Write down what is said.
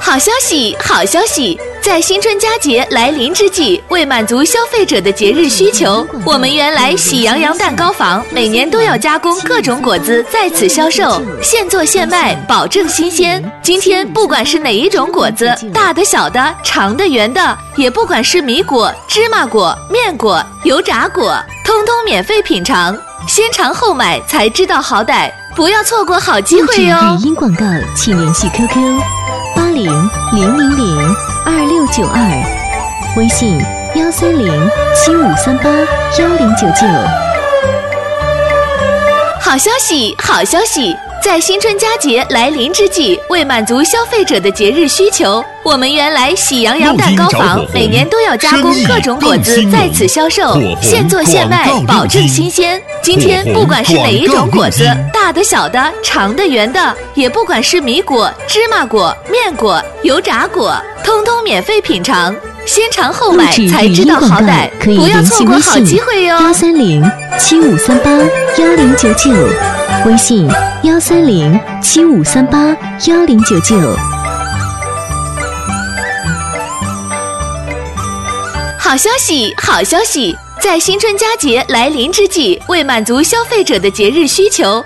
好消息，好消息！在新春佳节来临之际，为满足消费者的节日需求，我们原来喜羊羊蛋糕坊每年都要加工各种果子在此销售，现做现卖，保证新鲜。今天不管是哪一种果子，大的、小的、长的、圆的，也不管是米果、芝麻果、面果、油炸果，通通免费品尝，先尝后买才知道好歹，不要错过好机会哟！ 语音广告，请联系 QQ8000022692，微信13075381099。 好消息，好消息！在新春佳节来临之际，为满足消费者的节日需求，我们原来喜羊羊蛋糕坊每年都要加工各种果子在此销售，现做现卖，保证新鲜。今天不管是哪一种果子，大的、小的、长的、圆的，也不管是米果、芝麻果、面果、油炸果，通通免费品尝，先尝后买才知道好歹，不要错过好机会哟 ！13075381099，微信13075381099。 好消息，好消息！在新春佳节来临之际，为满足消费者的节日需求，